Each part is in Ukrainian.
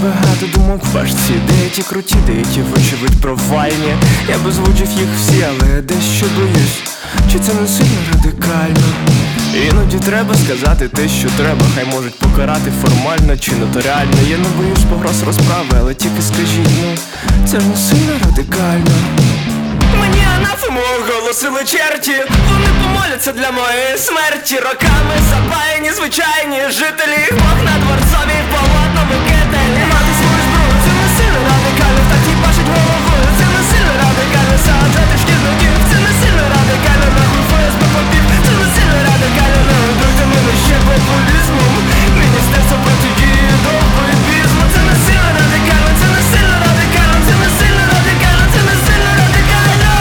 багато думок в башці, деякі круті, деякі вочевидь провальні. Я б озвучив їх всі, але дещо боюсь, чи це не сильно радикально? Іноді треба сказати те, що треба. Хай можуть покарати формально чи нотаріально. Я не боюсь погроз розправи, але тільки скажіть, ну це ж не сильно радикально. Мені анафему оголосили черті, вони помоляться для моєї смерті. Роками запаяні звичайні жителі, Бог на дворцовій полотному кителі. Мати свою зброю, це не сильно радикально. Так ті бачать головою, це не сильно радикально. Саджати шкідників, це не сильно радикально. Нахуй ФСБ попів, це не сильно радикально. Не годуйте мене ще популізмом. Міністерство протидії довбоєбізму. Це не сильно радикально, це не сильно радикально, це не сильно радикально, це не сильно радикально.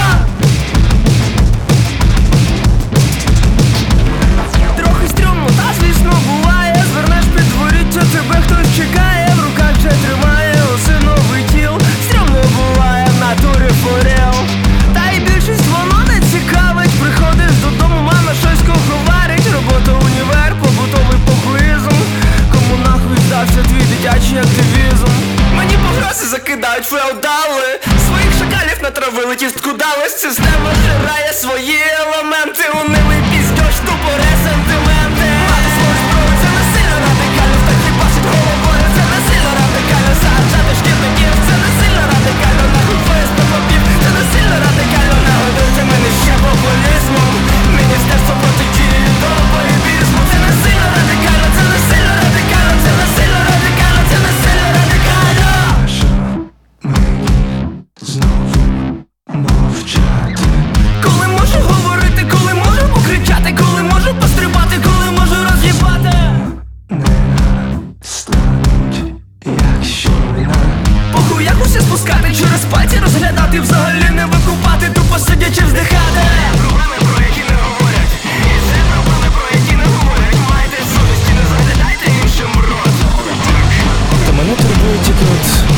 Трохи стрьомно, та звісно буває. Звернеш підворіття, тебе хтось чекає. В руках вже тримає осиновий тіл. Стрьомно буває в натурі форел. Та й більшість воно не цікавить. Приходиш додому, мама щось говорить. Робота, універ, побутовий похуїзм. Кому нахуй здався твій дитячий активізм? Мені погрози закидають феодали. Своїх шакалів натравили, тістку дали. Система жирає свої елементи. Унилий піздьош, тупо ресентименти. Мати свою зброю, це не сильно радикально. В такі бачить головою, це не сильно радикально. Саджати шкідників, це не сильно радикально. Нахуй ФСБ попів, це не сильно радикально. Не годуйте мене ще популізмом. Міністерство протидії довбоєбізму. Це не сильно радикально, це не сильно радикально, це не сильно радикально, це не сильно радикально. Знову мовчати. Коли можу говорити, коли можу покричати, коли можу пострибати, коли можу роз'їбати. Не стануть, якщо я Похуй, як усе спускати, через пальці розглядати, взагалі не викупати, тупо сидячи вздихати. Проблеми, про які не говорять, і це проблеми, про які не говорять. Майте совісті, не заглядайте іншим рот. Та мене турбує тільки от